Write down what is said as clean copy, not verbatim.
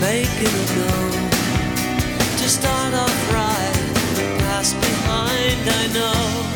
making a go to start off right, pass behind, I know.